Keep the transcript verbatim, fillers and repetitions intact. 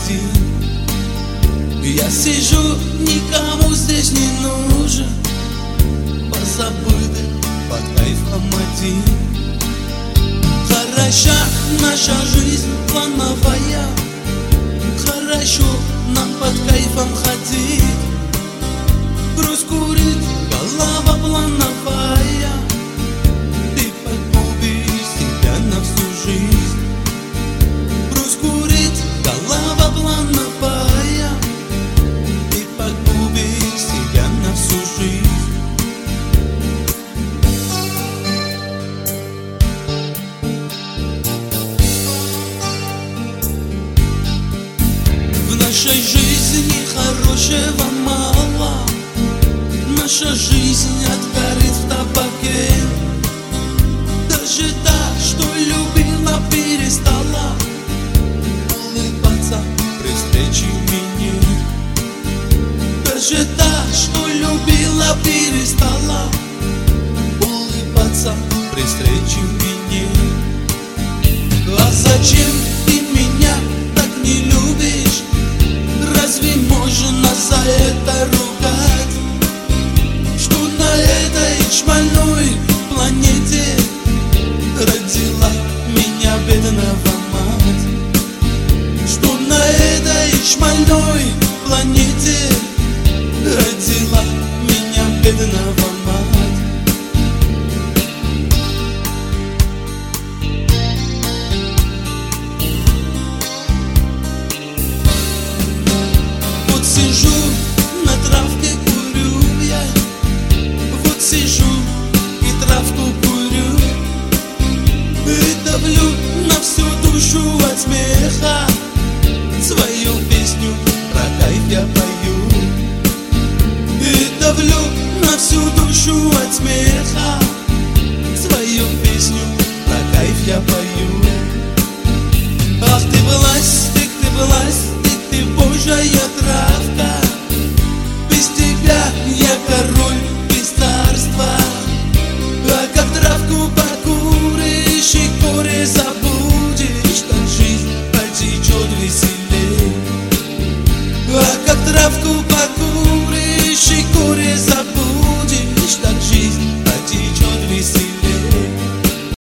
один. Я сижу, никому здесь не нужен, позабытый под кайфом один. Хороша наша жизнь плановая, хорошо нам под кайфом ходить. Грусть курит, голова плановая, ты погубишь себя на всю жизнь. Грусть курит, голова плановая, ты погубишь себя на всю жизнь. В нашей жизни хорошего мало, наша жизнь отгорит в табаке. Даже та, что любила, перестала улыбаться при встрече меня. Даже та, что любила, перестала улыбаться при встрече меня. А зачем ты меня так не любишь? Разве можно за это ругать? Что на этой шмальной планете родила меня бедного мать? Что на этой шмальной планете родила меня бедного мать? Вот сижу на травке, курю я. Вот сижу и травку курю, и давлю на всю душу от смеха. Свою песню про кайф я пою, и давлю на всю душу от смеха.